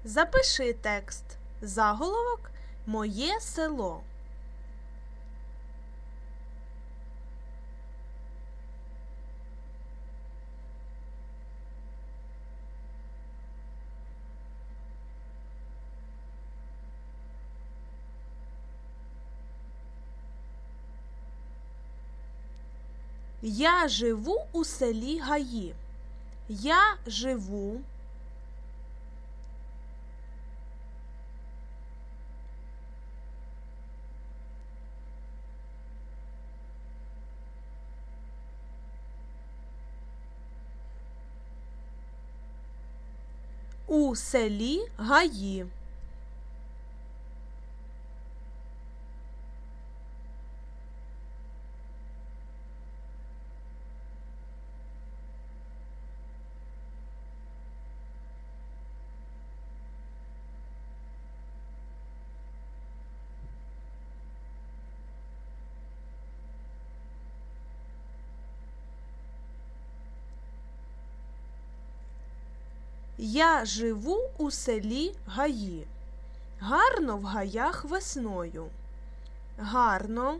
Запиши текст. Заголовок «Моє село». Я живу у селі Гаї. Я живу у селі Гаї. Я живу у селі Гаї. Гарно в гаях весною. Гарно.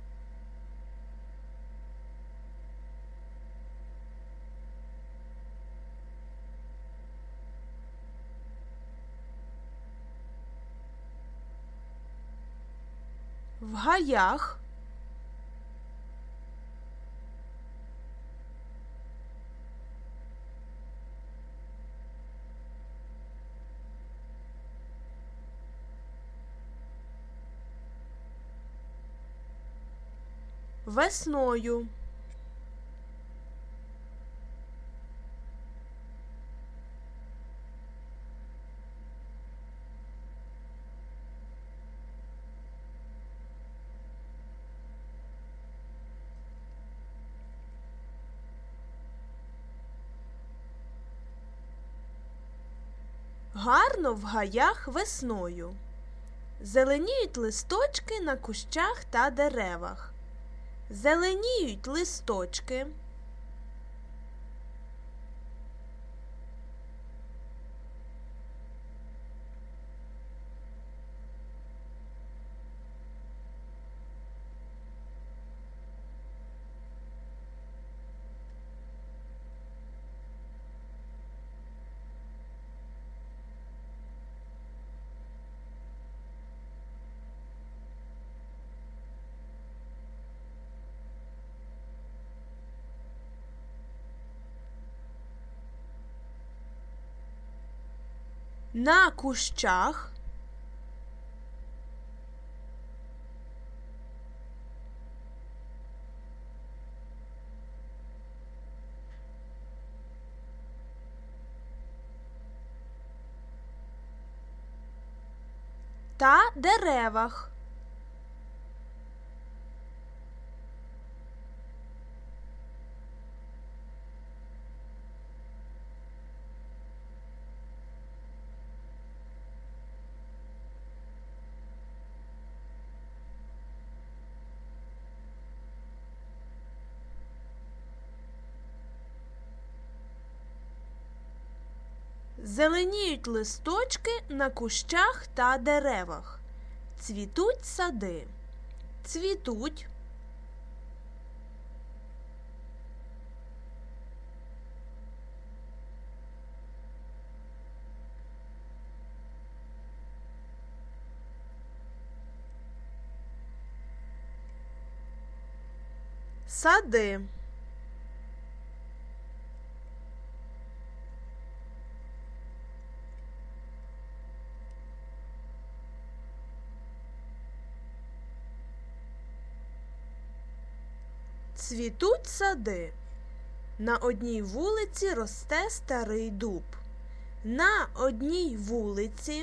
В гаях. Весною. Гарно в гаях весною. Зеленіють листочки на кущах та деревах. Зеленіють листочки. На кущах. Та деревах. Зеленіють листочки на кущах та деревах. Цвітуть сади. Цвітуть. Сади. Цвітуть сади. На одній вулиці росте старий дуб. На одній вулиці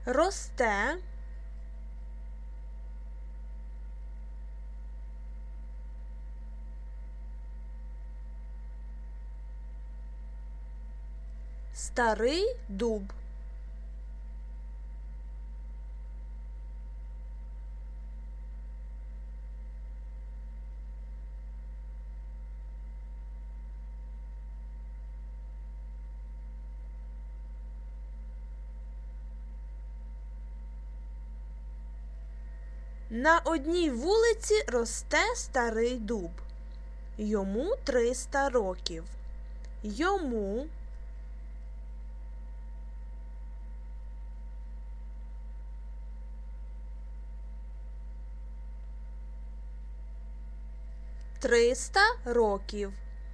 росте, старий дуб. На одній вулиці росте старий дуб. Йому 300 років. Йому – 300 років.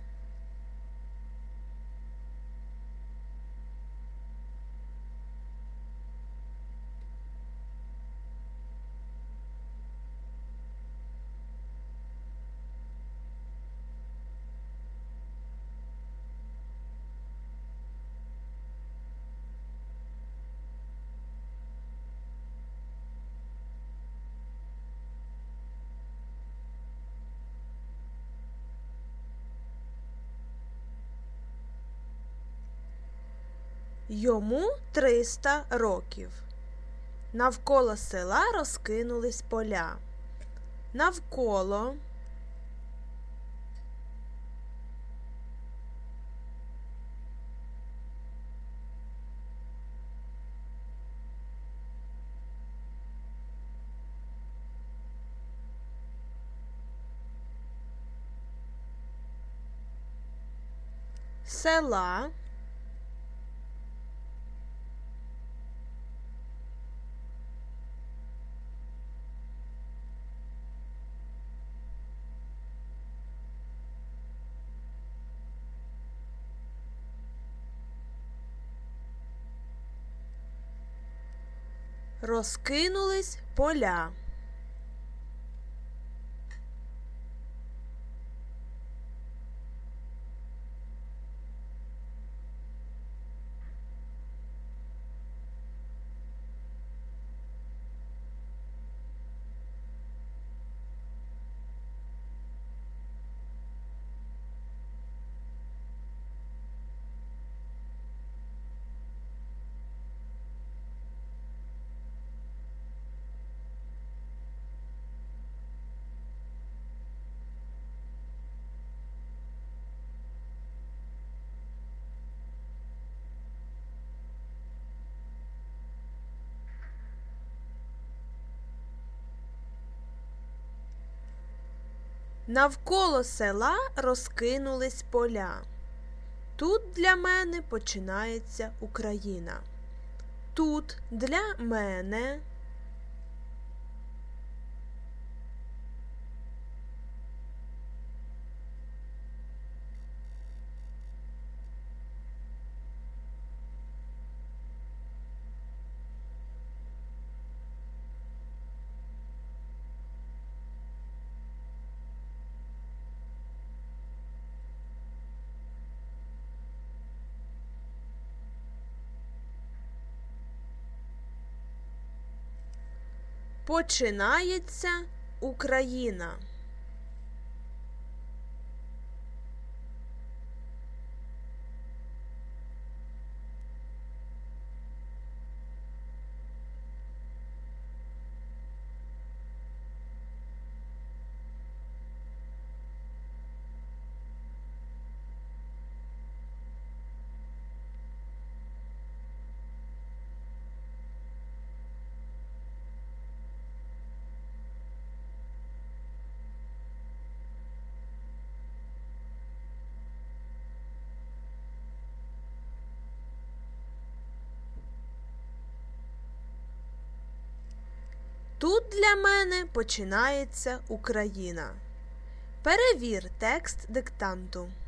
Йому 300 років. Навколо села розкинулись поля. Навколо села розкинулись поля. Навколо села розкинулись поля. Тут для мене починається Україна. Тут для мене починається Україна. Тут для мене починається Україна. Перевір текст диктанту.